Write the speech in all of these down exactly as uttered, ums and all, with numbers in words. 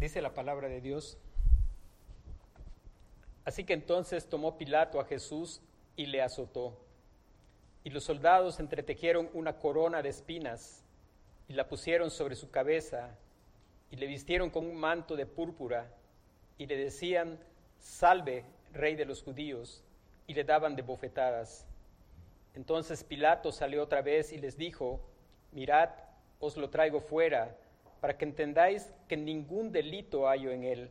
Dice la palabra de Dios: así que entonces tomó Pilato a Jesús y le azotó. Y los soldados entretejieron una corona de espinas y la pusieron sobre su cabeza y le vistieron con un manto de púrpura y le decían: salve, rey de los judíos, y le daban de bofetadas. Entonces Pilato salió otra vez y les dijo: mirad, os lo traigo fuera, para que entendáis que ningún delito hallo en él.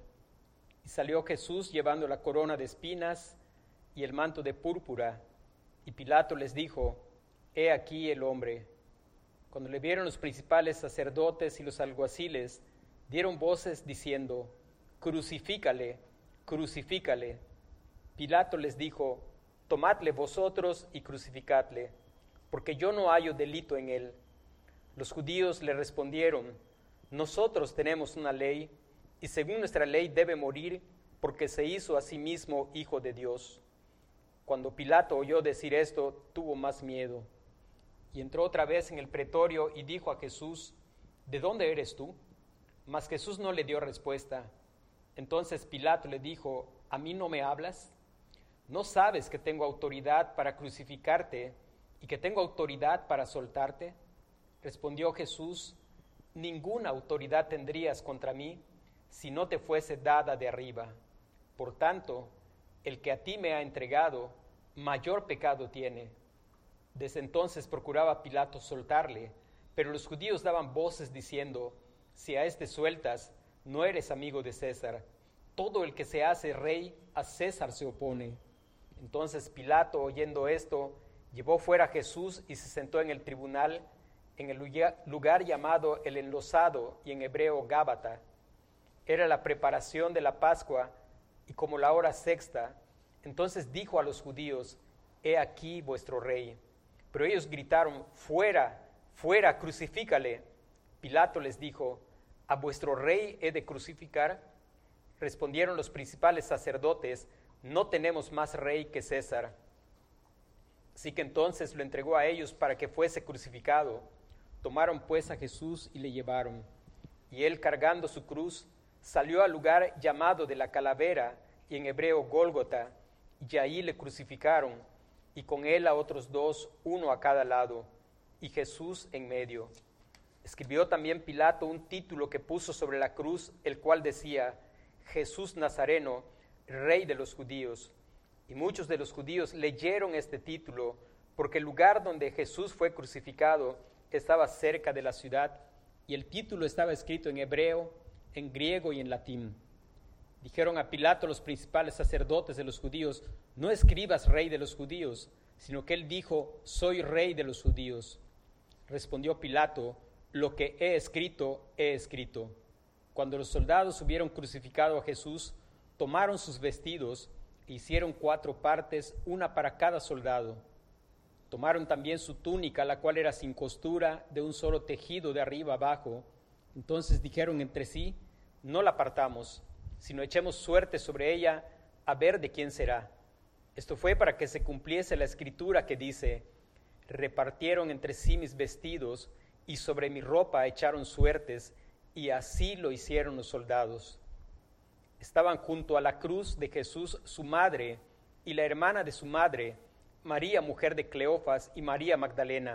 Y salió Jesús llevando la corona de espinas y el manto de púrpura, y Pilato les dijo: he aquí el hombre. Cuando le vieron los principales sacerdotes y los alguaciles, dieron voces diciendo: crucifícale, crucifícale. Pilato les dijo: tomadle vosotros y crucificadle, porque yo no hallo delito en él. Los judíos le respondieron: nosotros tenemos una ley, y según nuestra ley debe morir, porque se hizo a sí mismo hijo de Dios. Cuando Pilato oyó decir esto, tuvo más miedo, y entró otra vez en el pretorio y dijo a Jesús: ¿de dónde eres tú? Mas Jesús no le dio respuesta. Entonces Pilato le dijo: ¿a mí no me hablas? ¿No sabes que tengo autoridad para crucificarte y que tengo autoridad para soltarte? Respondió Jesús: ninguna autoridad tendrías contra mí si no te fuese dada de arriba. Por tanto, el que a ti me ha entregado, mayor pecado tiene. Desde entonces procuraba Pilato soltarle, pero los judíos daban voces diciendo: si a este sueltas, no eres amigo de César. Todo el que se hace rey, a César se opone. Entonces Pilato, oyendo esto, llevó fuera a Jesús y se sentó en el tribunal, en el lugar llamado el Enlosado, y en hebreo Gábata. Era la preparación de la Pascua, y como la hora sexta, entonces dijo a los judíos: he aquí vuestro rey. Pero ellos gritaron: fuera, fuera, crucifícale. Pilato les dijo: ¿a vuestro rey he de crucificar? Respondieron los principales sacerdotes: no tenemos más rey que César. Así que entonces lo entregó a ellos para que fuese crucificado. Tomaron pues a Jesús y le llevaron. Y él, cargando su cruz, salió al lugar llamado de la Calavera, y en hebreo Gólgota, y allí le crucificaron, y con él a otros dos, uno a cada lado, y Jesús en medio. Escribió también Pilato un título que puso sobre la cruz, el cual decía: Jesús Nazareno, Rey de los judíos. Y muchos de los judíos leyeron este título, porque el lugar donde Jesús fue crucificado estaba cerca de la ciudad, y el título estaba escrito en hebreo, en griego y en latín. Dijeron a Pilato los principales sacerdotes de los judíos: no escribas Rey de los judíos, sino que él dijo: soy Rey de los judíos. Respondió Pilato: lo que he escrito, he escrito. Cuando los soldados hubieron crucificado a Jesús, tomaron sus vestidos e hicieron cuatro partes, una para cada soldado. Tomaron también su túnica, la cual era sin costura, de un solo tejido de arriba abajo. Entonces dijeron entre sí: no la partamos, sino echemos suerte sobre ella, a ver de quién será. Esto fue para que se cumpliese la escritura que dice: repartieron entre sí mis vestidos, y sobre mi ropa echaron suertes, y así lo hicieron los soldados. Estaban junto a la cruz de Jesús su madre y la hermana de su madre, María, mujer de Cleofas, y María Magdalena.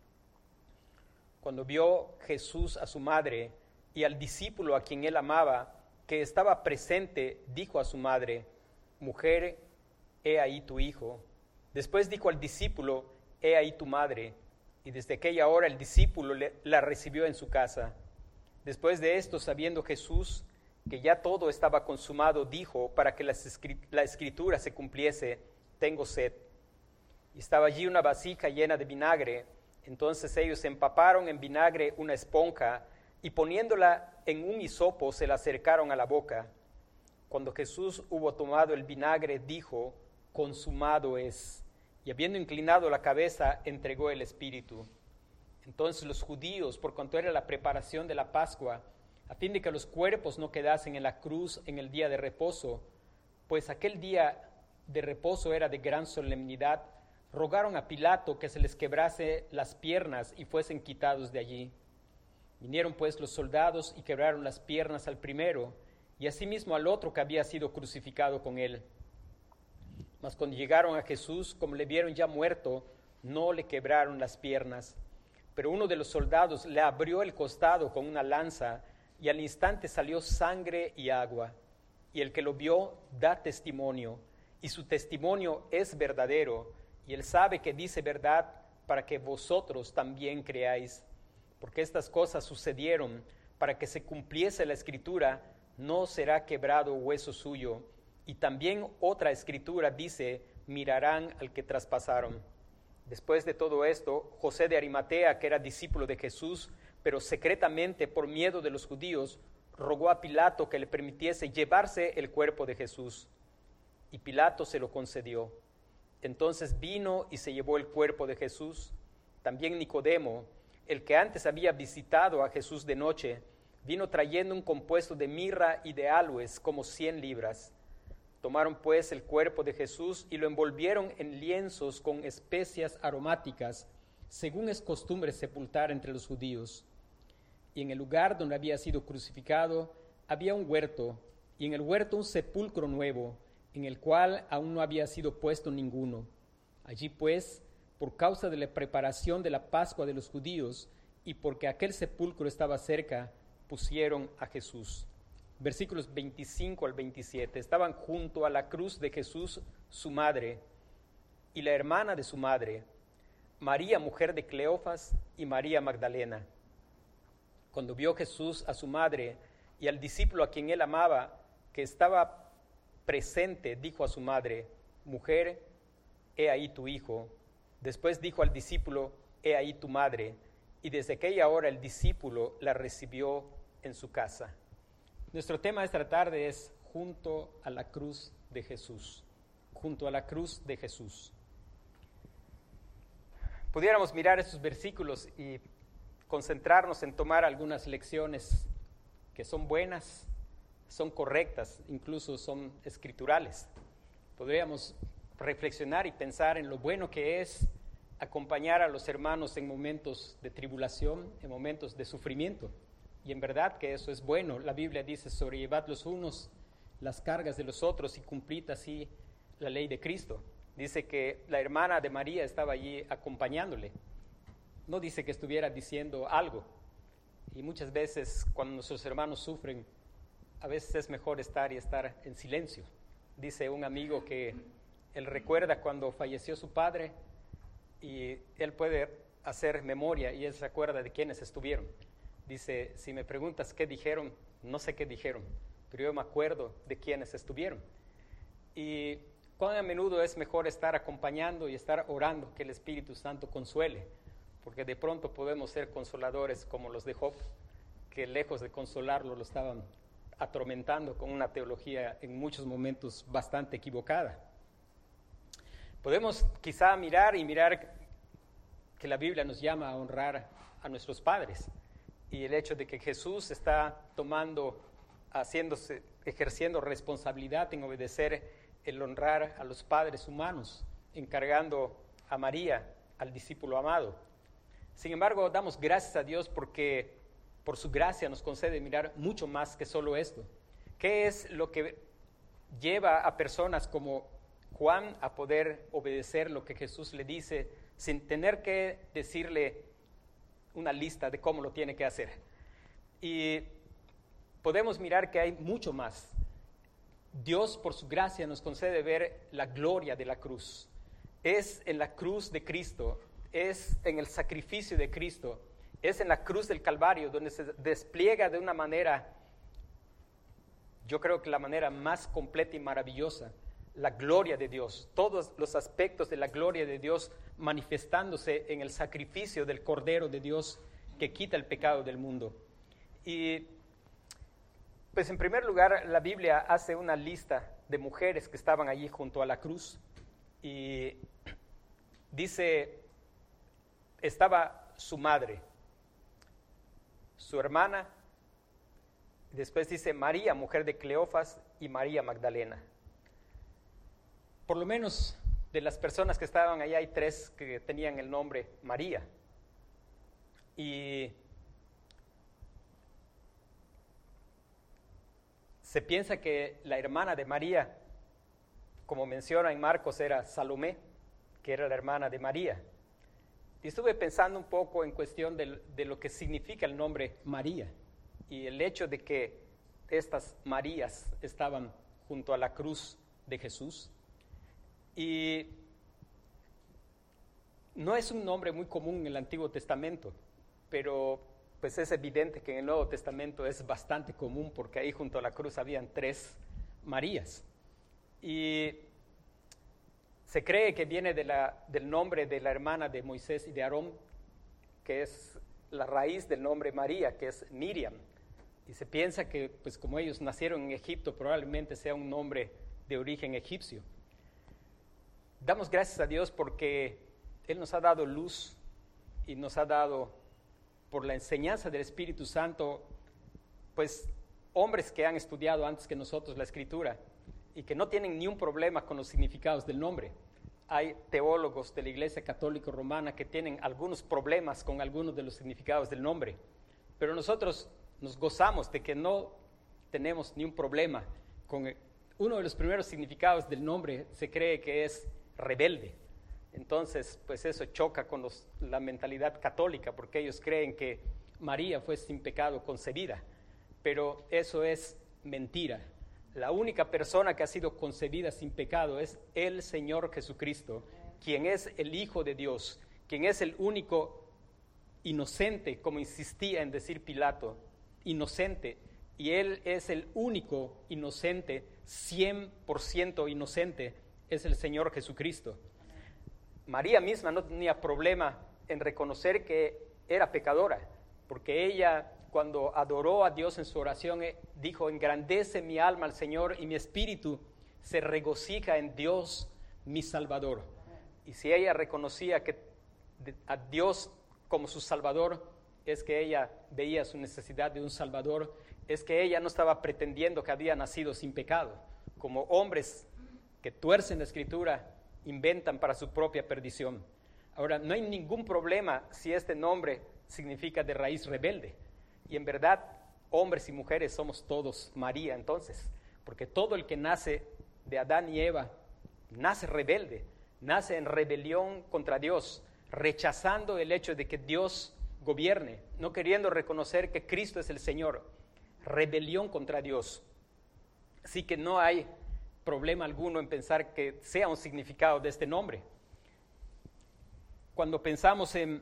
Cuando vio Jesús a su madre y al discípulo a quien él amaba, que estaba presente, dijo a su madre: mujer, he ahí tu hijo. Después dijo al discípulo: he ahí tu madre. Y desde aquella hora el discípulo le, la recibió en su casa. Después de esto, sabiendo Jesús que ya todo estaba consumado, dijo, para que las escri- la escritura se cumpliese: tengo sed. Y estaba allí una vasija llena de vinagre. Entonces ellos empaparon en vinagre una esponja, y poniéndola en un hisopo se la acercaron a la boca. Cuando Jesús hubo tomado el vinagre, dijo: consumado es. Y habiendo inclinado la cabeza, entregó el espíritu. Entonces los judíos, por cuanto era la preparación de la Pascua, a fin de que los cuerpos no quedasen en la cruz en el día de reposo, pues aquel día de reposo era de gran solemnidad, rogaron a Pilato que se les quebrase las piernas y fuesen quitados de allí. Vinieron pues los soldados y quebraron las piernas al primero, y asimismo al otro que había sido crucificado con él. Mas cuando llegaron a Jesús, como le vieron ya muerto, no le quebraron las piernas. Pero uno de los soldados le abrió el costado con una lanza, y al instante salió sangre y agua. Y el que lo vio da testimonio, y su testimonio es verdadero, y él sabe que dice verdad para que vosotros también creáis. Porque estas cosas sucedieron para que se cumpliese la escritura, no será quebrado hueso suyo. Y también otra escritura dice, mirarán al que traspasaron. Después de todo esto, José de Arimatea, que era discípulo de Jesús, pero secretamente por miedo de los judíos, rogó a Pilato que le permitiese llevarse el cuerpo de Jesús. Y Pilato se lo concedió. Entonces vino y se llevó el cuerpo de Jesús. También Nicodemo, el que antes había visitado a Jesús de noche, vino trayendo un compuesto de mirra y de aloes, como cien libras. Tomaron pues el cuerpo de Jesús y lo envolvieron en lienzos con especias aromáticas, según es costumbre sepultar entre los judíos. Y en el lugar donde había sido crucificado había un huerto, y en el huerto un sepulcro nuevo, en el cual aún no había sido puesto ninguno. Allí pues, por causa de la preparación de la Pascua de los judíos, y porque aquel sepulcro estaba cerca, pusieron a Jesús. Versículos veinticinco al veintisiete. Estaban junto a la cruz de Jesús su madre y la hermana de su madre, María, mujer de Cleofas, y María Magdalena. Cuando vio Jesús a su madre y al discípulo a quien él amaba, que estaba presente, dijo a su madre, mujer, he ahí tu hijo. Después dijo al discípulo, he ahí tu madre. Y desde aquella hora el discípulo la recibió en su casa. Nuestro tema de esta tarde es junto a la cruz de Jesús. Junto a la cruz de Jesús. Pudiéramos mirar estos versículos y concentrarnos en tomar algunas lecciones que son buenas, son correctas, incluso son escriturales. Podríamos reflexionar y pensar en lo bueno que es acompañar a los hermanos en momentos de tribulación, en momentos de sufrimiento. Y en verdad que eso es bueno. La Biblia dice, sobrellevad los unos las cargas de los otros y cumplid así la ley de Cristo. Dice que la hermana de María estaba allí acompañándole. No dice que estuviera diciendo algo. Y muchas veces cuando nuestros hermanos sufren, a veces es mejor estar y estar en silencio. Dice un amigo que él recuerda cuando falleció su padre y él puede hacer memoria y él se acuerda de quiénes estuvieron. Dice, si me preguntas qué dijeron, no sé qué dijeron, pero yo me acuerdo de quiénes estuvieron. Y cuán a menudo es mejor estar acompañando y estar orando que el Espíritu Santo consuele, porque de pronto podemos ser consoladores como los de Job, que lejos de consolarlo lo estaban atormentando con una teología en muchos momentos bastante equivocada. Podemos quizá mirar y mirar que la Biblia nos llama a honrar a nuestros padres. Y el hecho de que Jesús está tomando, haciéndose, ejerciendo responsabilidad en obedecer el honrar a los padres humanos, encargando a María, al discípulo amado. Sin embargo, damos gracias a Dios porque por su gracia nos concede mirar mucho más que solo esto. ¿Qué es lo que lleva a personas como Juan a poder obedecer lo que Jesús le dice sin tener que decirle una lista de cómo lo tiene que hacer? Y podemos mirar que hay mucho más. Dios, por su gracia, nos concede ver la gloria de la cruz. Es en la cruz de Cristo, es en el sacrificio de Cristo, es en la cruz del Calvario donde se despliega de una manera, yo creo que la manera más completa y maravillosa, la gloria de Dios, todos los aspectos de la gloria de Dios manifestándose en el sacrificio del Cordero de Dios que quita el pecado del mundo. Y pues en primer lugar la Biblia hace una lista de mujeres que estaban allí junto a la cruz y dice, estaba su madre, su hermana, después dice María, mujer de Cleofas, y María Magdalena. Por lo menos de las personas que estaban allá hay tres que tenían el nombre María. Y Se piensa que la hermana de María, como menciona en Marcos, era Salomé, que era la hermana de María. Y estuve pensando un poco en cuestión de, de lo que significa el nombre María y el hecho de que estas Marías estaban junto a la cruz de Jesús. Y no es un nombre muy común en el Antiguo Testamento, pero pues es evidente que en el Nuevo Testamento es bastante común, porque ahí junto a la cruz habían tres Marías. Y se cree que viene de la, del nombre de la hermana de Moisés y de Aarón, que es la raíz del nombre María, que es Miriam. Y se piensa que, pues como ellos nacieron en Egipto, probablemente sea un nombre de origen egipcio. Damos gracias a Dios porque Él nos ha dado luz y nos ha dado, por la enseñanza del Espíritu Santo, pues hombres que han estudiado antes que nosotros la Escritura y que no tienen ni un problema con los significados del nombre. Hay teólogos de la Iglesia Católica Romana que tienen algunos problemas con algunos de los significados del nombre, pero nosotros nos gozamos de que no tenemos ni un problema con el, uno de los primeros significados del nombre. Se cree que es rebelde. Entonces, pues eso choca con los, la mentalidad católica, porque ellos creen que María fue sin pecado concebida, pero eso es mentira. La única persona que ha sido concebida sin pecado es el Señor Jesucristo, quien es el Hijo de Dios, quien es el único inocente, como insistía en decir Pilato, inocente, y Él es el único inocente, cien por ciento inocente, es el Señor Jesucristo. María misma no tenía problema en reconocer que era pecadora, porque ella, cuando adoró a Dios en su oración, dijo: engrandece mi alma al Señor y mi espíritu se regocija en Dios mi Salvador. Y si ella reconocía que a Dios como su Salvador, es que ella veía su necesidad de un Salvador, es que ella no estaba pretendiendo que había nacido sin pecado, como hombres que tuercen la Escritura inventan para su propia perdición. Ahora, no hay ningún problema si este nombre significa de raíz rebelde. Y en verdad, hombres y mujeres somos todos María entonces, porque todo el que nace de Adán y Eva nace rebelde, nace en rebelión contra Dios, rechazando el hecho de que Dios gobierne, no queriendo reconocer que Cristo es el Señor, rebelión contra Dios. Así que no hay problema alguno en pensar que sea un significado de este nombre. Cuando pensamos en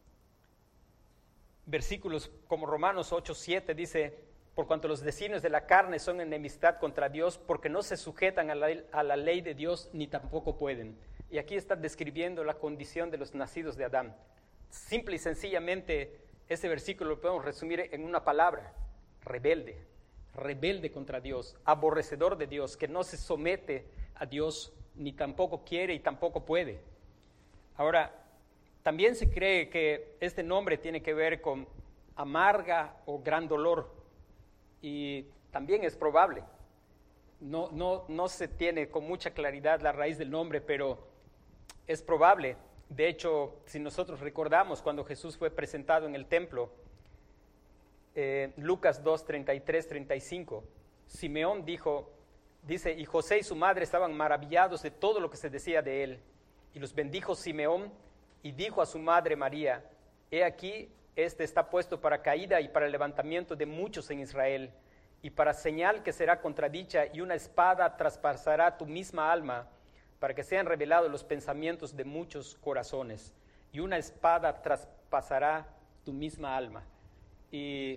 versículos como Romanos ocho, siete, dice: por cuanto los designios de la carne son enemistad contra Dios, porque no se sujetan a la, a la ley de Dios, ni tampoco pueden. Y aquí está describiendo la condición de los nacidos de Adán. Simple y sencillamente, ese versículo lo podemos resumir en una palabra: rebelde. Rebelde contra Dios, aborrecedor de Dios, que no se somete a Dios, ni tampoco quiere y tampoco puede. Ahora, también se cree que este nombre tiene que ver con amarga o gran dolor, y también es probable. No, no, no se tiene con mucha claridad la raíz del nombre, pero es probable. De hecho, si nosotros recordamos cuando Jesús fue presentado en el templo, Eh, Lucas dos, treinta y tres, treinta y cinco, Simeón dijo, dice, y José y su madre estaban maravillados de todo lo que se decía de él, y los bendijo Simeón, y dijo a su madre María: he aquí, este está puesto para caída y para el levantamiento de muchos en Israel, y para señal que será contradicha, y una espada traspasará tu misma alma, para que sean revelados los pensamientos de muchos corazones, y una espada traspasará tu misma alma. Y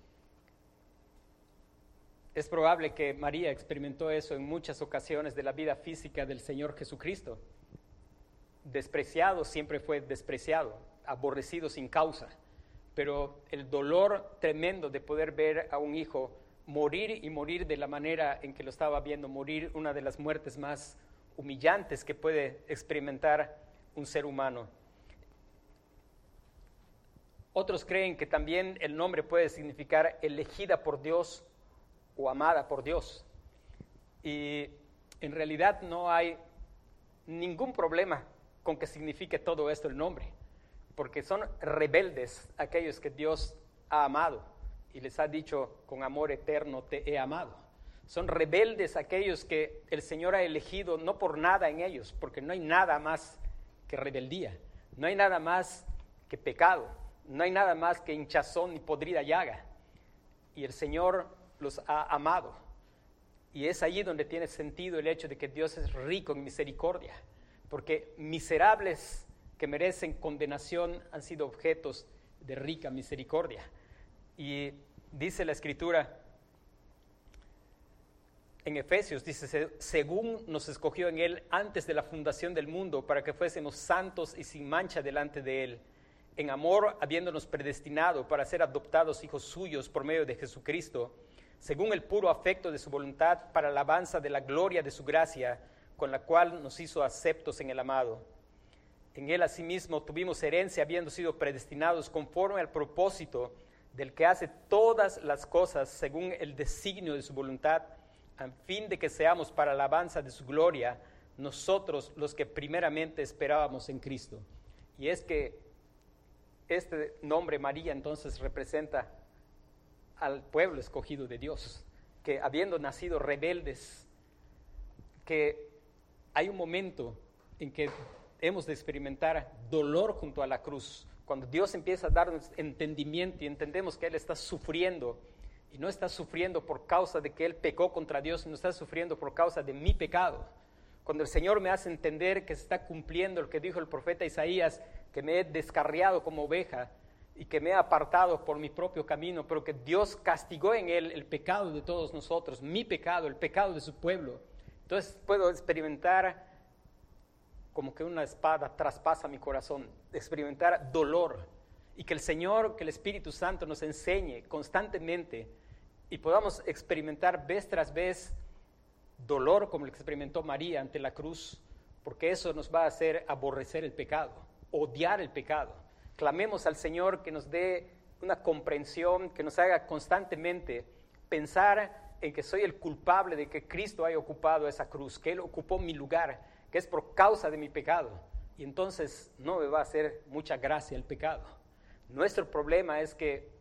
es probable que María experimentó eso en muchas ocasiones de la vida física del Señor Jesucristo. Despreciado, siempre fue despreciado, aborrecido sin causa, pero el dolor tremendo de poder ver a un hijo morir y morir de la manera en que lo estaba viendo morir, una de las muertes más humillantes que puede experimentar un ser humano. Otros creen que también el nombre puede significar elegida por Dios o amada por Dios. Y en realidad no hay ningún problema con que signifique todo esto el nombre, porque son rebeldes aquellos que Dios ha amado y les ha dicho: con amor eterno te he amado. Son rebeldes aquellos que el Señor ha elegido no por nada en ellos, porque no hay nada más que rebeldía, no hay nada más que pecado, no hay nada más que hinchazón ni podrida llaga. Y el Señor los ha amado. Y es allí donde tiene sentido el hecho de que Dios es rico en misericordia, porque miserables que merecen condenación han sido objetos de rica misericordia. Y dice la Escritura en Efesios, dice, según nos escogió en Él antes de la fundación del mundo, para que fuésemos santos y sin mancha delante de Él, en amor habiéndonos predestinado para ser adoptados hijos suyos por medio de Jesucristo, según el puro afecto de su voluntad, para la alabanza de la gloria de su gracia, con la cual nos hizo aceptos en el amado. En Él asimismo tuvimos herencia, habiendo sido predestinados conforme al propósito del que hace todas las cosas según el designio de su voluntad, a fin de que seamos para la alabanza de su gloria, nosotros los que primeramente esperábamos en Cristo. Y es que este nombre María entonces representa al pueblo escogido de Dios, que habiendo nacido rebeldes, que hay un momento en que hemos de experimentar dolor junto a la cruz, cuando Dios empieza a darnos entendimiento y entendemos que Él está sufriendo, y no está sufriendo por causa de que Él pecó contra Dios, sino está sufriendo por causa de mi pecado. Cuando el Señor me hace entender que se está cumpliendo lo que dijo el profeta Isaías, que me he descarriado como oveja y que me he apartado por mi propio camino, pero que Dios castigó en Él el pecado de todos nosotros, mi pecado, el pecado de su pueblo. Entonces puedo experimentar como que una espada traspasa mi corazón, experimentar dolor, y que el Señor, que el Espíritu Santo nos enseñe constantemente y podamos experimentar vez tras vez dolor como el que experimentó María ante la cruz, porque eso nos va a hacer aborrecer el pecado, odiar el pecado. Clamemos al Señor que nos dé una comprensión, que nos haga constantemente pensar en que soy el culpable de que Cristo haya ocupado esa cruz, que Él ocupó mi lugar, que es por causa de mi pecado, y entonces no me va a hacer mucha gracia el pecado. Nuestro problema es que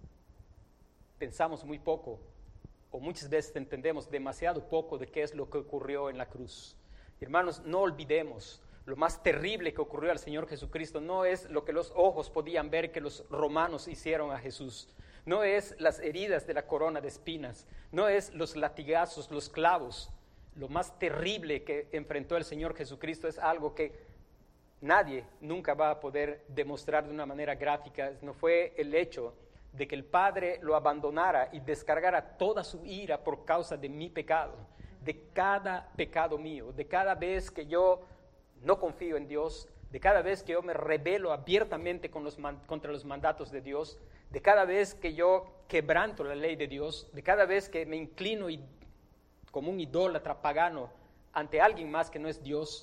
pensamos muy poco, o muchas veces entendemos demasiado poco de qué es lo que ocurrió en la cruz. Hermanos, no olvidemos, lo más terrible que ocurrió al Señor Jesucristo no es lo que los ojos podían ver que los romanos hicieron a Jesús, no es las heridas de la corona de espinas, no es los latigazos, los clavos. Lo más terrible que enfrentó el Señor Jesucristo es algo que nadie nunca va a poder demostrar de una manera gráfica. No fue el hecho de que el Padre lo abandonara y descargara toda su ira por causa de mi pecado, de cada pecado mío, de cada vez que yo no confío en Dios, de cada vez que yo me rebelo abiertamente con los, contra los mandatos de Dios, de cada vez que yo quebranto la ley de Dios, de cada vez que me inclino y, como un idólatra pagano ante alguien más que no es Dios.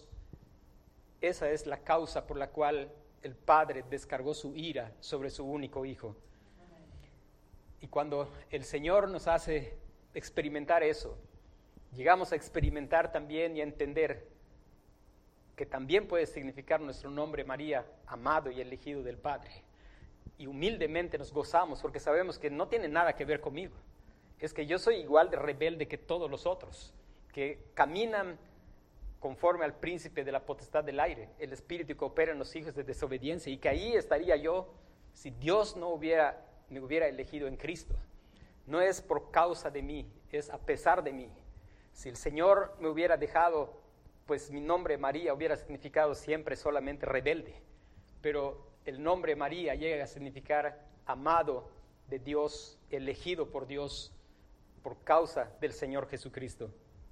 Esa es la causa por la cual el Padre descargó su ira sobre su único Hijo. Y cuando el Señor nos hace experimentar eso, llegamos a experimentar también y a entender que también puede significar nuestro nombre María, amado y elegido del Padre. Y humildemente nos gozamos porque sabemos que no tiene nada que ver conmigo. Es que yo soy igual de rebelde que todos los otros, que caminan conforme al príncipe de la potestad del aire, el espíritu que opera en los hijos de desobediencia, y que ahí estaría yo si Dios no hubiera, me hubiera elegido en Cristo. No es por causa de mí, es a pesar de mí. Si el Señor me hubiera dejado, pues mi nombre María hubiera significado siempre solamente rebelde, pero el nombre María llega a significar amado de Dios, elegido por Dios, por causa del Señor Jesucristo.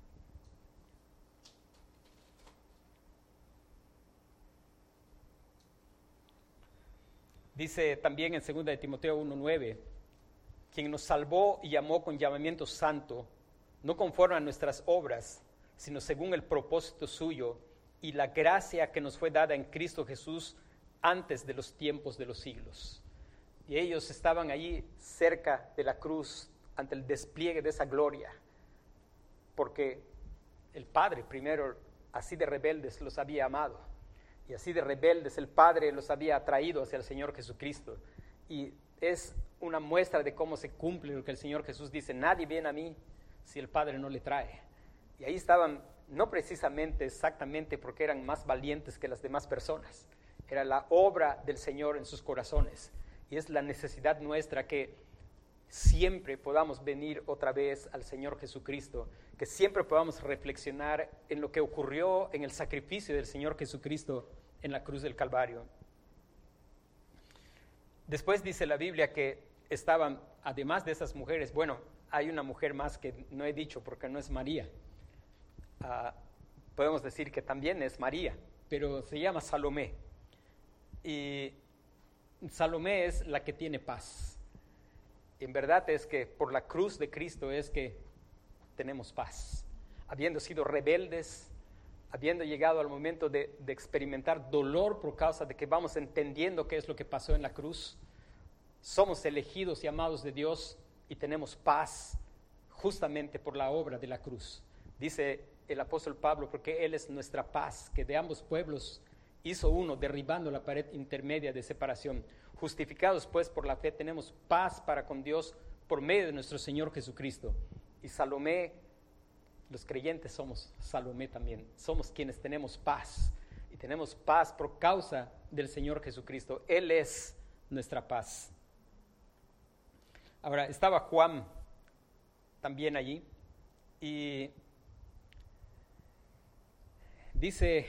Dice también en segunda de Timoteo uno nueve, quien nos salvó y llamó con llamamiento santo, no conforme a nuestras obras, sino según el propósito suyo y la gracia que nos fue dada en Cristo Jesús antes de los tiempos de los siglos. Y ellos estaban allí cerca de la cruz ante el despliegue de esa gloria, porque el Padre primero así de rebeldes los había amado. Y así de rebeldes el Padre los había atraído hacia el Señor Jesucristo. Y es una muestra de cómo se cumple lo que el Señor Jesús dice: nadie viene a mí si el Padre no le trae. Y ahí estaban, no precisamente exactamente porque eran más valientes que las demás personas, era la obra del Señor en sus corazones. Y es la necesidad nuestra que siempre podamos venir otra vez al Señor Jesucristo, que siempre podamos reflexionar en lo que ocurrió en el sacrificio del Señor Jesucristo en la cruz del Calvario. Después dice la Biblia que estaban, además de esas mujeres, bueno, hay una mujer más que no he dicho porque no es María. Uh, podemos decir que también es María, pero se llama Salomé. Y Salomé es la que tiene paz. En verdad es que por la cruz de Cristo es que tenemos paz. Habiendo sido rebeldes, habiendo llegado al momento de, de experimentar dolor por causa de que vamos entendiendo qué es lo que pasó en la cruz, somos elegidos y amados de Dios y tenemos paz justamente por la obra de la cruz. Dice el apóstol Pablo, porque Él es nuestra paz, que de ambos pueblos hizo uno, derribando la pared intermedia de separación. Justificados pues por la fe, tenemos paz para con Dios por medio de nuestro Señor Jesucristo. Y Salomé, los creyentes somos Salomé también, somos quienes tenemos paz. Y tenemos paz por causa del Señor Jesucristo. Él es nuestra paz. Ahora, estaba Juan también allí, y dice: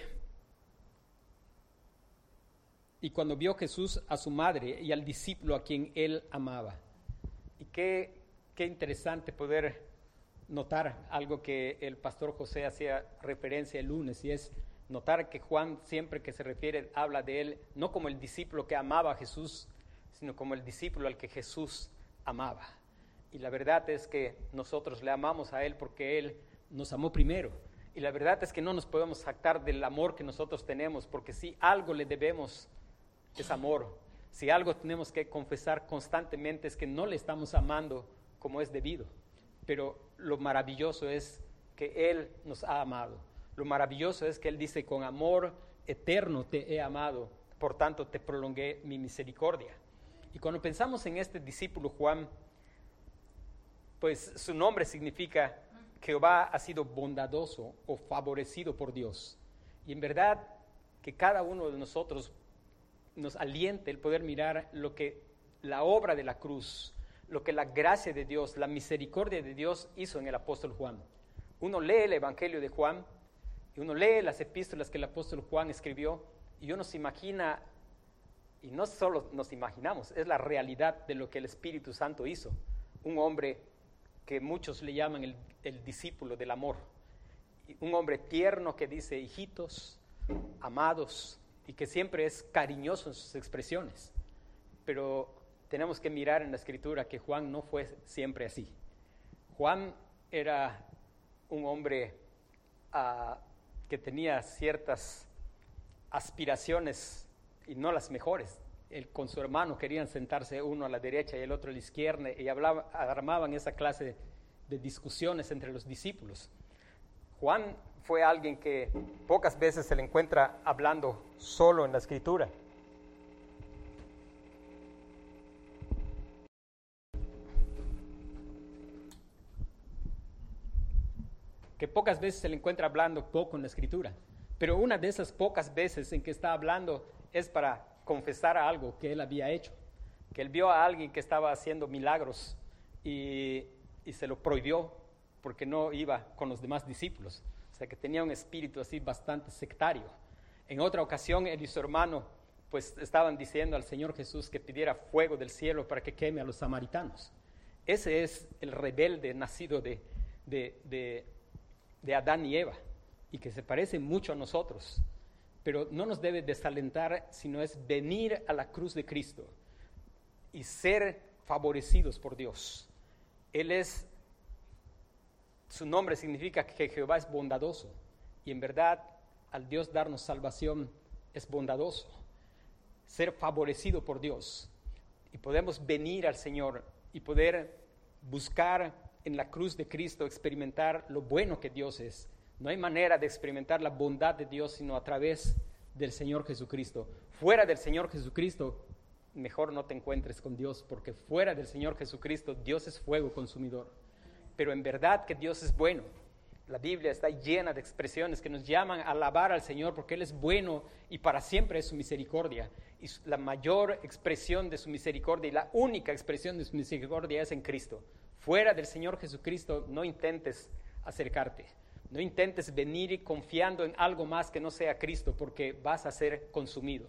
y cuando vio Jesús a su madre y al discípulo a quien él amaba. Y qué, qué interesante poder notar algo que el pastor José hacía referencia el lunes, y es notar que Juan, siempre que se refiere, habla de él no como el discípulo que amaba a Jesús, sino como el discípulo al que Jesús amaba. Y la verdad es que nosotros le amamos a él porque él nos amó primero. Y la verdad es que no nos podemos jactar del amor que nosotros tenemos, porque si algo le debemos es amor. Si algo tenemos que confesar constantemente es que no le estamos amando como es debido. Pero lo maravilloso es que Él nos ha amado. Lo maravilloso es que Él dice: con amor eterno te he amado, por tanto te prolongué mi misericordia. Y cuando pensamos en este discípulo Juan, pues su nombre significa Jehová ha sido bondadoso o favorecido por Dios. Y en verdad que cada uno de nosotros nos aliente el poder mirar lo que la obra de la cruz, lo que la gracia de Dios, la misericordia de Dios hizo en el apóstol Juan. Uno lee el Evangelio de Juan y uno lee las epístolas que el apóstol Juan escribió, y uno se imagina, y no solo nos imaginamos, es la realidad de lo que el Espíritu Santo hizo. Un hombre que muchos le llaman el, el discípulo del amor, un hombre tierno que dice: hijitos, amados, y que siempre es cariñoso en sus expresiones. Pero tenemos que mirar en la Escritura que Juan no fue siempre así. Juan era un hombre uh, que tenía ciertas aspiraciones y no las mejores. Él con su hermano querían sentarse uno a la derecha y el otro a la izquierda, y hablaba, armaban esa clase de, de discusiones entre los discípulos. Juan fue alguien que pocas veces se le encuentra hablando solo en la Escritura. Que pocas veces se le encuentra hablando poco en la Escritura. Pero una de esas pocas veces en que está hablando es para confesar algo que él había hecho. Que él vio a alguien que estaba haciendo milagros y, y se lo prohibió porque no iba con los demás discípulos. O sea, que tenía un espíritu así bastante sectario. En otra ocasión, él y su hermano pues estaban diciendo al Señor Jesús que pidiera fuego del cielo para que queme a los samaritanos. Ese es el rebelde nacido de, de, de, de Adán y Eva, y que se parece mucho a nosotros. Pero no nos debe desalentar, sino es venir a la cruz de Cristo y ser favorecidos por Dios. Él es... Su nombre significa que Jehová es bondadoso, y en verdad al Dios darnos salvación es bondadoso, ser favorecido por Dios, y podemos venir al Señor y poder buscar en la cruz de Cristo, experimentar lo bueno que Dios es. No hay manera de experimentar la bondad de Dios sino a través del Señor Jesucristo. Fuera del Señor Jesucristo, mejor no te encuentres con Dios, porque fuera del Señor Jesucristo, Dios es fuego consumidor. pero en verdad que Dios es bueno. La Biblia está llena de expresiones que nos llaman a alabar al Señor porque Él es bueno y para siempre es su misericordia. Y la mayor expresión de su misericordia y la única expresión de su misericordia es en Cristo. Fuera del Señor Jesucristo no intentes acercarte. No intentes venir y confiando en algo más que no sea Cristo porque vas a ser consumido.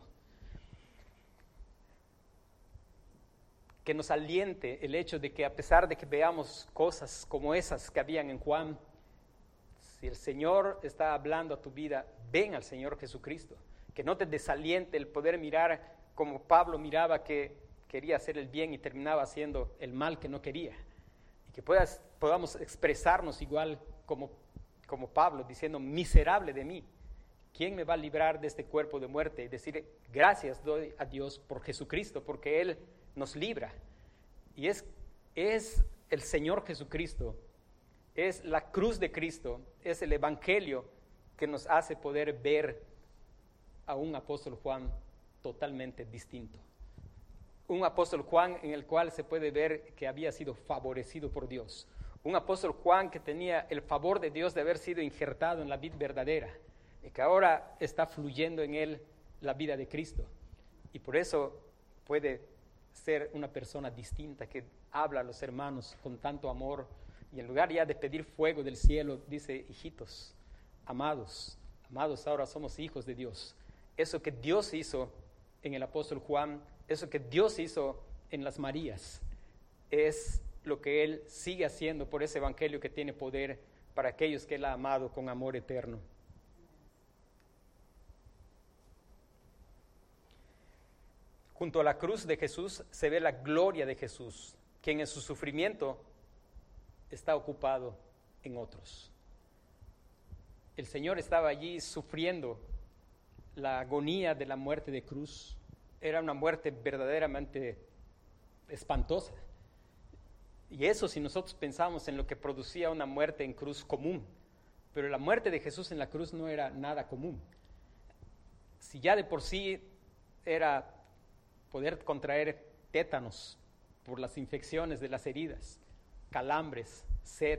Que nos aliente el hecho de que a pesar de que veamos cosas como esas que habían en Juan, si el Señor está hablando a tu vida, ven al Señor Jesucristo. Que no te desaliente el poder mirar como Pablo miraba que quería hacer el bien y terminaba haciendo el mal que no quería. Y que puedas, podamos expresarnos igual como, como Pablo, diciendo, miserable de mí, ¿quién me va a librar de este cuerpo de muerte? Y decir, gracias doy a Dios por Jesucristo, porque Él nos libra. Y es, es el Señor Jesucristo, es la cruz de Cristo, es el Evangelio que nos hace poder ver a un apóstol Juan totalmente distinto. Un apóstol Juan en el cual se puede ver que había sido favorecido por Dios. Un apóstol Juan que tenía el favor de Dios de haber sido injertado en la vid verdadera y que ahora está fluyendo en él la vida de Cristo. Y por eso puede ser una persona distinta que habla a los hermanos con tanto amor y en lugar ya de pedir fuego del cielo, dice, hijitos, amados, amados, ahora somos hijos de Dios. Eso que Dios hizo en el apóstol Juan, eso que Dios hizo en las Marías, es lo que Él sigue haciendo por ese evangelio que tiene poder para aquellos que Él ha amado con amor eterno. Junto a la cruz de Jesús se ve la gloria de Jesús, quien en su sufrimiento está ocupado en otros. El Señor estaba allí sufriendo la agonía de la muerte de cruz. Era una muerte verdaderamente espantosa. Y eso si nosotros pensamos en lo que producía una muerte en cruz común. Pero la muerte de Jesús en la cruz no era nada común. Si ya de por sí era poder contraer tétanos por las infecciones de las heridas, calambres, sed.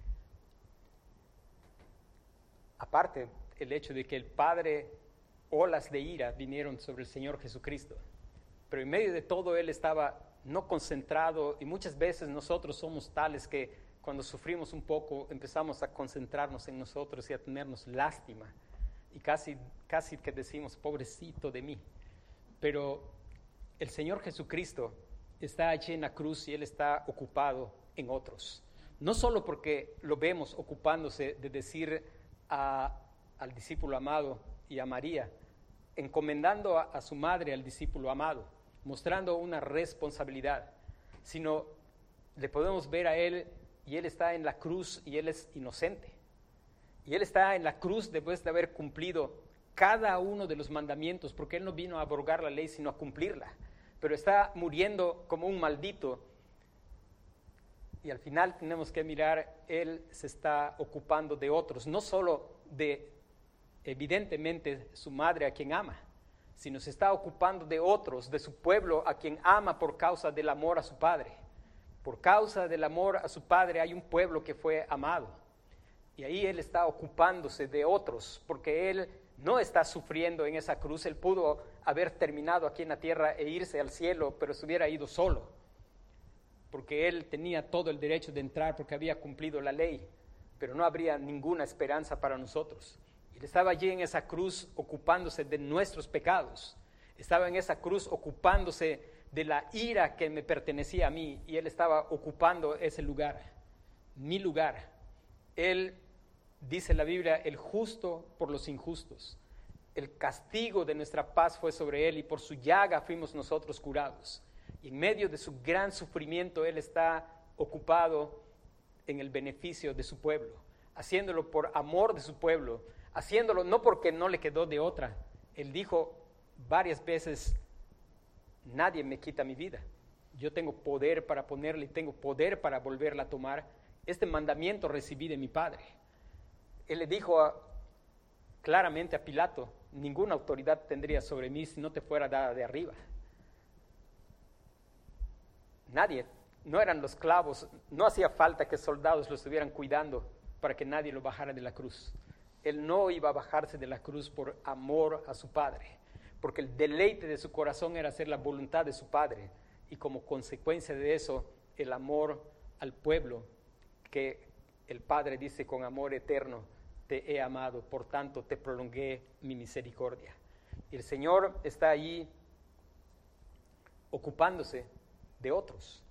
Aparte, el hecho de que el Padre, olas de ira vinieron sobre el Señor Jesucristo. Pero en medio de todo Él estaba no concentrado y muchas veces nosotros somos tales que cuando sufrimos un poco empezamos a concentrarnos en nosotros y a tenernos lástima y casi, casi que decimos, pobrecito de mí. Pero el Señor Jesucristo está allí en la cruz y Él está ocupado en otros. No solo porque lo vemos ocupándose de decir a, al discípulo amado y a María, encomendando a, a su madre al discípulo amado, mostrando una responsabilidad, sino le podemos ver a Él y Él está en la cruz y Él es inocente. Y Él está en la cruz después de haber cumplido cada uno de los mandamientos, porque Él no vino a abrogar la ley, sino a cumplirla. Pero está muriendo como un maldito. Y al final tenemos que mirar, Él se está ocupando de otros, no solo de, evidentemente, su madre a quien ama, sino se está ocupando de otros, de su pueblo a quien ama por causa del amor a su Padre. Por causa del amor a su Padre hay un pueblo que fue amado. Y ahí Él está ocupándose de otros, porque Él no está sufriendo en esa cruz. Él pudo haber terminado aquí en la tierra e irse al cielo, pero se hubiera ido solo, porque Él tenía todo el derecho de entrar porque había cumplido la ley, pero no habría ninguna esperanza para nosotros. Y Él estaba allí en esa cruz ocupándose de nuestros pecados. Estaba en esa cruz ocupándose de la ira que me pertenecía a mí, y Él estaba ocupando ese lugar, mi lugar. Él, dice la Biblia, el justo por los injustos. El castigo de nuestra paz fue sobre Él y por su llaga fuimos nosotros curados. Y en medio de su gran sufrimiento Él está ocupado en el beneficio de su pueblo, haciéndolo por amor de su pueblo, haciéndolo no porque no le quedó de otra. Él dijo varias veces, nadie me quita mi vida. Yo tengo poder para ponerla y tengo poder para volverla a tomar. Este mandamiento recibí de mi Padre. Él le dijo a, claramente a Pilato, ninguna autoridad tendría sobre mí si no te fuera dada de arriba. Nadie no eran los clavos, no hacía falta que soldados lo estuvieran cuidando para que nadie lo bajara de la cruz. Él no iba a bajarse de la cruz por amor a su Padre, porque el deleite de su corazón era hacer la voluntad de su Padre, y como consecuencia de eso, el amor al pueblo, que el Padre dice: con amor eterno te he amado, por tanto te prolongué mi misericordia. Y el Señor está allí ocupándose de otros.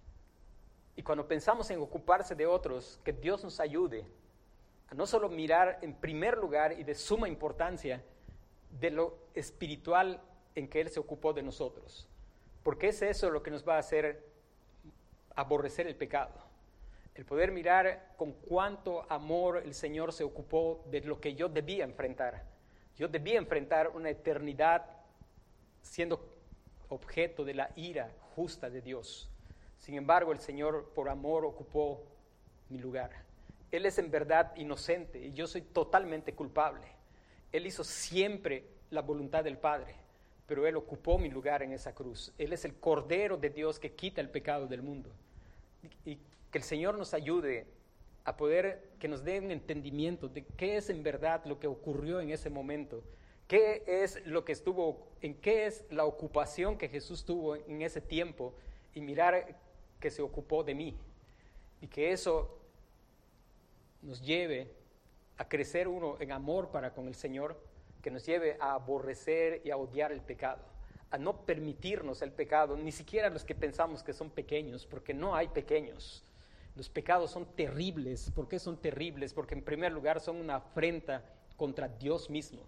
Y cuando pensamos en ocuparse de otros, que Dios nos ayude a no solo mirar en primer lugar y de suma importancia de lo espiritual en que Él se ocupó de nosotros, porque es eso lo que nos va a hacer aborrecer el pecado. El poder mirar con cuánto amor el Señor se ocupó de lo que yo debía enfrentar. Yo debía enfrentar una eternidad siendo objeto de la ira justa de Dios. Sin embargo, el Señor por amor ocupó mi lugar. Él es en verdad inocente y yo soy totalmente culpable. Él hizo siempre la voluntad del Padre, pero Él ocupó mi lugar en esa cruz. Él es el Cordero de Dios que quita el pecado del mundo. Y, y que el Señor nos ayude a poder, que nos dé un entendimiento de qué es en verdad lo que ocurrió en ese momento, qué es lo que estuvo, en qué es la ocupación que Jesús tuvo en ese tiempo, y mirar que se ocupó de mí, y que eso nos lleve a crecer uno en amor para con el Señor, que nos lleve a aborrecer y a odiar el pecado, a no permitirnos el pecado, ni siquiera los que pensamos que son pequeños, porque no hay pequeños. Los pecados son terribles. ¿Por qué son terribles? Porque en primer lugar son una afrenta contra Dios mismo.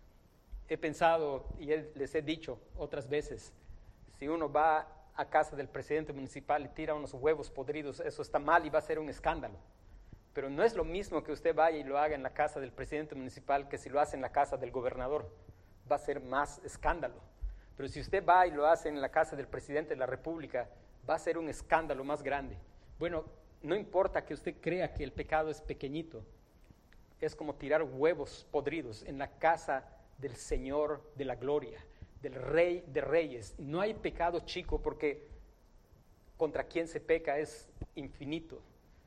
He pensado y les he dicho otras veces, si uno va a casa del presidente municipal y tira unos huevos podridos, eso está mal y va a ser un escándalo. Pero no es lo mismo que usted vaya y lo haga en la casa del presidente municipal que si lo hace en la casa del gobernador. Va a ser más escándalo. Pero si usted va y lo hace en la casa del presidente de la República, va a ser un escándalo más grande. Bueno, no importa que usted crea que el pecado es pequeñito, es como tirar huevos podridos en la casa del Señor de la gloria, del Rey de Reyes. No hay pecado chico, porque contra quien se peca es infinito.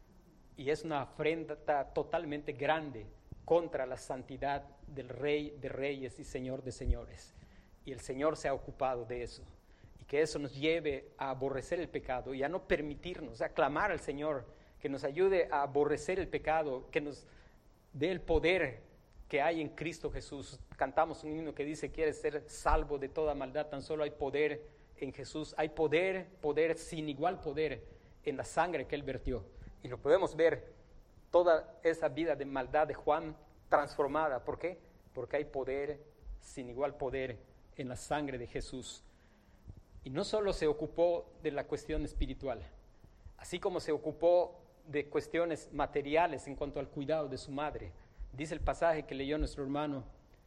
Y es una afrenta totalmente grande contra la santidad del Rey de Reyes y Señor de Señores. Y el Señor se ha ocupado de eso. Y que eso nos lleve a aborrecer el pecado y a no permitirnos, a clamar al Señor que nos ayude a aborrecer el pecado, que nos dé el poder que hay en Cristo Jesús. Cantamos un himno que dice: quieres ser salvo de toda maldad, tan solo hay poder en Jesús. Hay poder, poder sin igual poder en la sangre que Él vertió. Y lo podemos ver, toda esa vida de maldad de Juan transformada. ¿Por qué? Porque hay poder sin igual poder en la sangre de Jesús. Y no solo se ocupó de la cuestión espiritual, así como se ocupó de cuestiones materiales en cuanto al cuidado de su madre. Dice el pasaje que leyó nuestro hermano,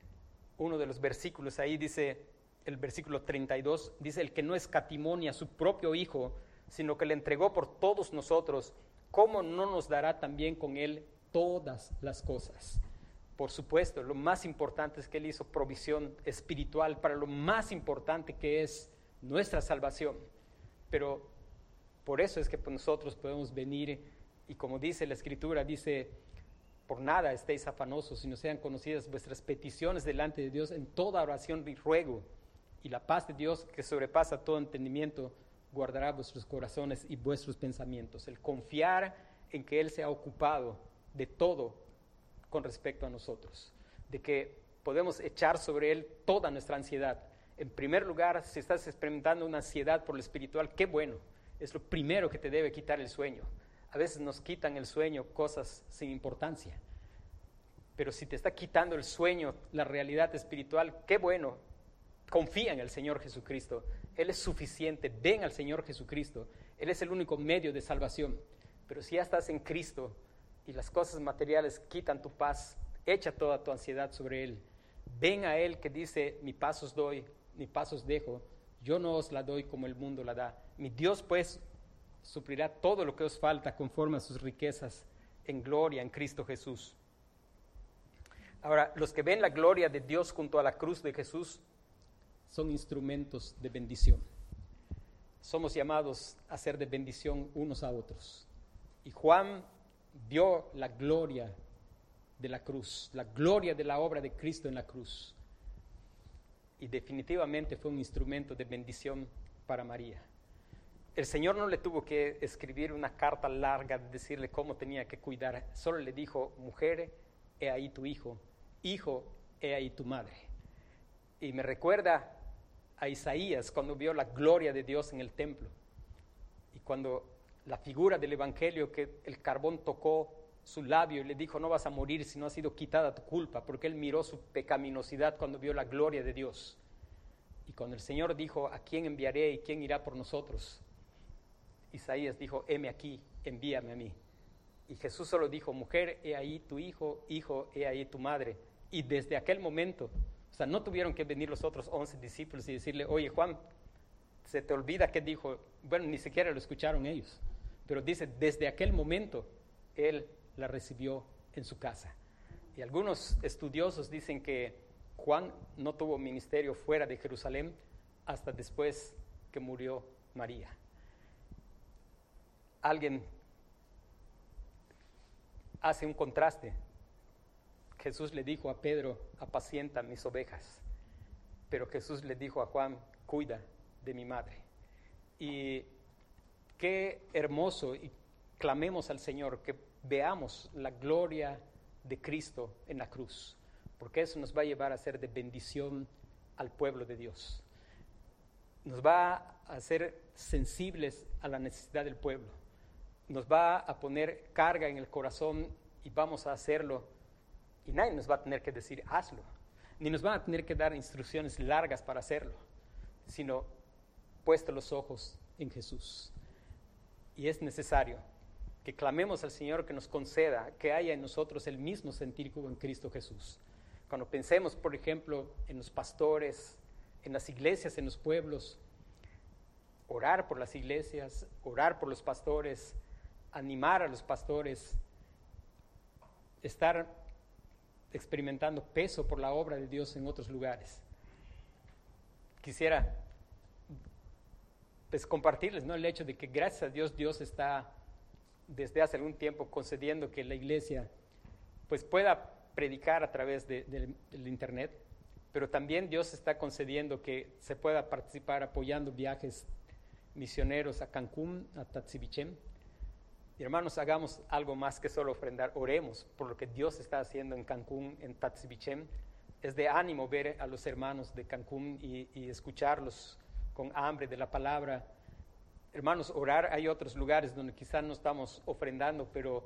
uno de los versículos ahí dice, el versículo treinta y dos, dice: el que no escatimó ni a su propio hijo, sino que le entregó por todos nosotros, ¿cómo no nos dará también con él todas las cosas? Por supuesto, lo más importante es que Él hizo provisión espiritual para lo más importante, que es nuestra salvación. Pero por eso es que nosotros podemos venir y, como dice la Escritura, dice: por nada estéis afanosos, sino sean conocidas vuestras peticiones delante de Dios en toda oración y ruego, y la paz de Dios, que sobrepasa todo entendimiento, guardará vuestros corazones y vuestros pensamientos. El confiar en que Él se ha ocupado de todo con respecto a nosotros, de que podemos echar sobre Él toda nuestra ansiedad. En primer lugar, si estás experimentando una ansiedad por lo espiritual, qué bueno, es lo primero que te debe quitar el sueño. A veces nos quitan el sueño cosas sin importancia, pero si te está quitando el sueño la realidad espiritual, qué bueno, confía en el Señor Jesucristo. Él es suficiente, ven al Señor Jesucristo, Él es el único medio de salvación. Pero si ya estás en Cristo y las cosas materiales quitan tu paz, echa toda tu ansiedad sobre Él. Ven a Él, que dice: mi paz os doy, mi paz os dejo, yo no os la doy como el mundo la da. Mi Dios pues suplirá todo lo que os falta conforme a sus riquezas en gloria en Cristo Jesús. Ahora, los que ven la gloria de Dios junto a la cruz de Jesús son instrumentos de bendición. somos llamados a ser de bendición unos a otros. Y Juan vio la gloria de la cruz, la gloria de la obra de Cristo en la cruz. Y definitivamente fue un instrumento de bendición para María. El Señor no le tuvo que escribir una carta larga de decirle cómo tenía que cuidar. Solo le dijo, mujer, he ahí tu hijo, hijo, he ahí tu madre. Y me recuerda a Isaías cuando vio la gloria de Dios en el templo. Y cuando la figura del evangelio, que el carbón tocó su labio y le dijo, no vas a morir si no ha sido quitada tu culpa, porque él miró su pecaminosidad cuando vio la gloria de Dios. Y cuando el Señor dijo, ¿a quién enviaré y quién irá por nosotros? Isaías dijo, heme aquí, envíame a mí. Y Jesús solo dijo, mujer, he ahí tu hijo, hijo, he ahí tu madre. Y desde aquel momento, o sea, no tuvieron que venir los otros once discípulos y decirle, oye Juan, se te olvida que dijo. Bueno, ni siquiera lo escucharon ellos, pero dice, desde aquel momento, él la recibió en su casa. Y algunos estudiosos dicen que Juan no tuvo ministerio fuera de Jerusalén hasta después que murió María. Alguien hace un contraste. Jesús le dijo a Pedro, apacienta mis ovejas, pero Jesús le dijo a Juan, cuida de mi madre. Y qué hermoso, y clamemos al Señor que veamos la gloria de Cristo en la cruz, porque eso nos va a llevar a ser de bendición al pueblo de Dios. Nos va a hacer sensibles a la necesidad del pueblo. Nos va a poner carga en el corazón y vamos a hacerlo. Y nadie nos va a tener que decir, hazlo. Ni nos van a tener que dar instrucciones largas para hacerlo, sino puesto los ojos en Jesús. Y es necesario que clamemos al Señor que nos conceda que haya en nosotros el mismo sentir como en Cristo Jesús. Cuando pensemos, por ejemplo, en los pastores, en las iglesias, en los pueblos, orar por las iglesias, orar por los pastores, animar a los pastores, estar experimentando peso por la obra de Dios en otros lugares. Quisiera pues compartirles, ¿no?, el hecho de que gracias a Dios, Dios está desde hace algún tiempo concediendo que la iglesia pues pueda predicar a través de, de, del internet, pero también Dios está concediendo que se pueda participar apoyando viajes misioneros a Cancún, a Tatzibichem. Y hermanos, hagamos algo más que solo ofrendar, oremos por lo que Dios está haciendo en Cancún, en Tatzibichem. Es de ánimo ver a los hermanos de Cancún y, y escucharlos con hambre de la palabra. Hermanos, orar, hay otros lugares donde quizás no estamos ofrendando, pero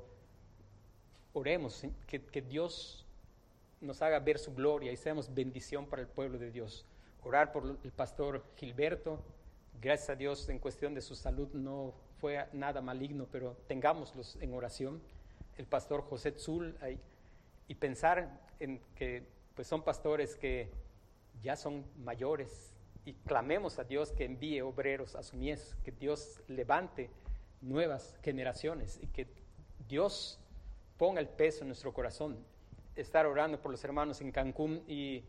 oremos, que, que Dios nos haga ver su gloria y seamos bendición para el pueblo de Dios. Orar por el pastor Gilberto, gracias a Dios en cuestión de su salud no fue nada maligno, pero tengámoslos en oración. El pastor José Tzul, y pensar en que pues son pastores que ya son mayores, y clamemos a Dios que envíe obreros a su mies, que Dios levante nuevas generaciones y que Dios ponga el peso en nuestro corazón. Estar orando por los hermanos en Cancún, y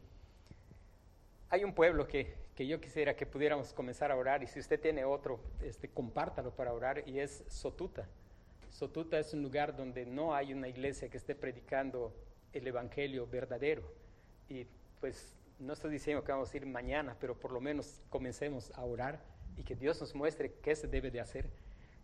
hay un pueblo que, que yo quisiera que pudiéramos comenzar a orar, y si usted tiene otro, este, compártalo para orar, y es Sotuta. Sotuta es un lugar donde no hay una iglesia que esté predicando el evangelio verdadero, y pues no estoy diciendo que vamos a ir mañana, pero por lo menos comencemos a orar y que Dios nos muestre qué se debe de hacer.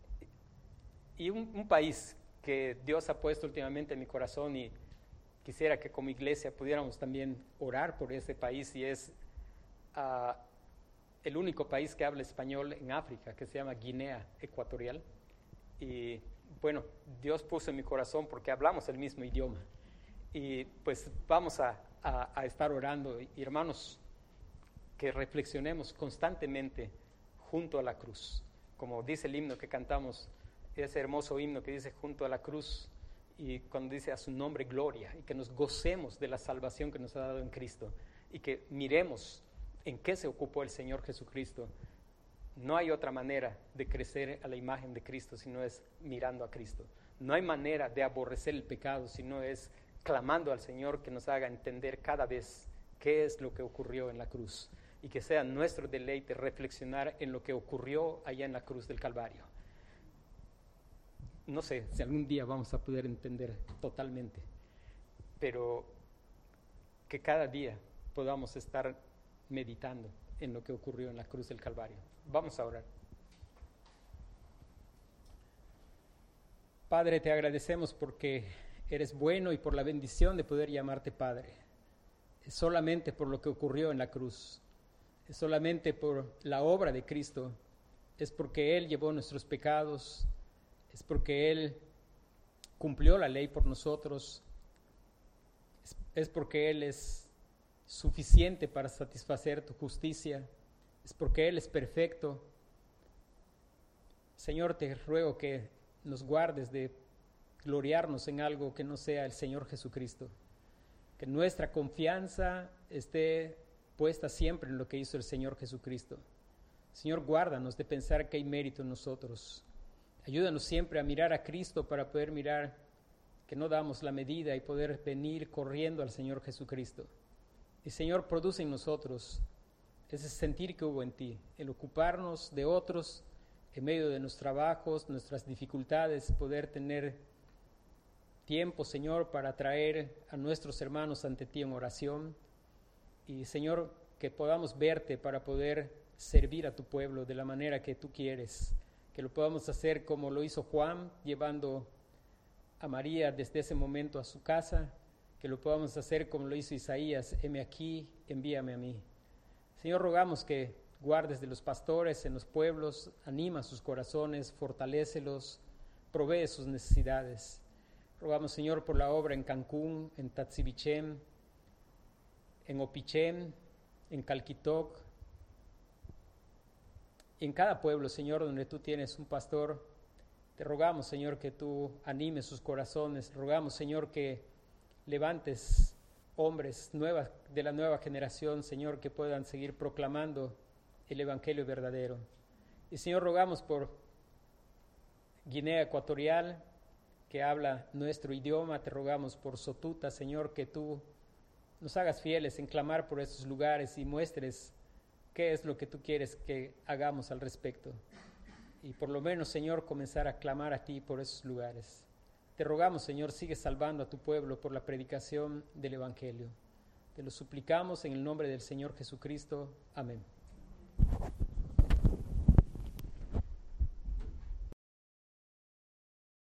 Y un, un país que Dios ha puesto últimamente en mi corazón, y quisiera que como iglesia pudiéramos también orar por ese país, y es uh, el único país que habla español en África, que se llama Guinea Ecuatorial. Y bueno, Dios puso en mi corazón porque hablamos el mismo idioma, y pues vamos a A, a estar orando. Y hermanos, que reflexionemos constantemente junto a la cruz, como dice el himno que cantamos, ese hermoso himno que dice junto a la cruz, y cuando dice a su nombre gloria, y que nos gocemos de la salvación que nos ha dado en Cristo, y que miremos en qué se ocupó el Señor Jesucristo. No hay otra manera de crecer a la imagen de Cristo si no es mirando a Cristo. No hay manera de aborrecer el pecado si no es clamando al Señor que nos haga entender cada vez qué es lo que ocurrió en la cruz. y que sea nuestro deleite reflexionar en lo que ocurrió allá en la cruz del Calvario. No sé si algún día vamos a poder entender totalmente, pero que cada día podamos estar meditando en lo que ocurrió en la cruz del Calvario. Vamos a orar. Padre, te agradecemos porque eres bueno y por la bendición de poder llamarte Padre. Es solamente por lo que ocurrió en la cruz, es solamente por la obra de Cristo, es porque Él llevó nuestros pecados, es porque Él cumplió la ley por nosotros, es, es porque Él es suficiente para satisfacer tu justicia, es porque Él es perfecto. Señor, te ruego que nos guardes de gloriarnos en algo que no sea el Señor Jesucristo, que nuestra confianza esté puesta siempre en lo que hizo el Señor Jesucristo. Señor, guárdanos de pensar que hay mérito en nosotros. Ayúdanos siempre a mirar a Cristo para poder mirar que no damos la medida y poder venir corriendo al Señor Jesucristo. Y Señor, produce en nosotros ese sentir que hubo en ti, el ocuparnos de otros en medio de nuestros trabajos, nuestras dificultades, poder tener tiempo, Señor, para traer a nuestros hermanos ante ti en oración. Y Señor, que podamos verte para poder servir a tu pueblo de la manera que tú quieres, que lo podamos hacer como lo hizo Juan, llevando a María desde ese momento a su casa, que lo podamos hacer como lo hizo Isaías, heme aquí, envíame a mí. Señor, rogamos que guardes de los pastores en los pueblos, anima sus corazones, fortalécelos, provee sus necesidades. Rogamos, Señor, por la obra en Cancún, en Tatzibichem, en Opichén, en Calquitoc, y en cada pueblo, Señor, donde tú tienes un pastor. Te rogamos, Señor, que tú animes sus corazones. Rogamos, Señor, que levantes hombres nuevas, de la nueva generación, Señor, que puedan seguir proclamando el Evangelio verdadero. Y, Señor, rogamos por Guinea Ecuatorial, que habla nuestro idioma. Te rogamos por Sotuta, Señor, que tú nos hagas fieles en clamar por estos lugares y muestres qué es lo que tú quieres que hagamos al respecto. Y por lo menos, Señor, comenzar a clamar a ti por esos lugares. Te rogamos, Señor, sigue salvando a tu pueblo por la predicación del Evangelio. Te lo suplicamos en el nombre del Señor Jesucristo. Amén.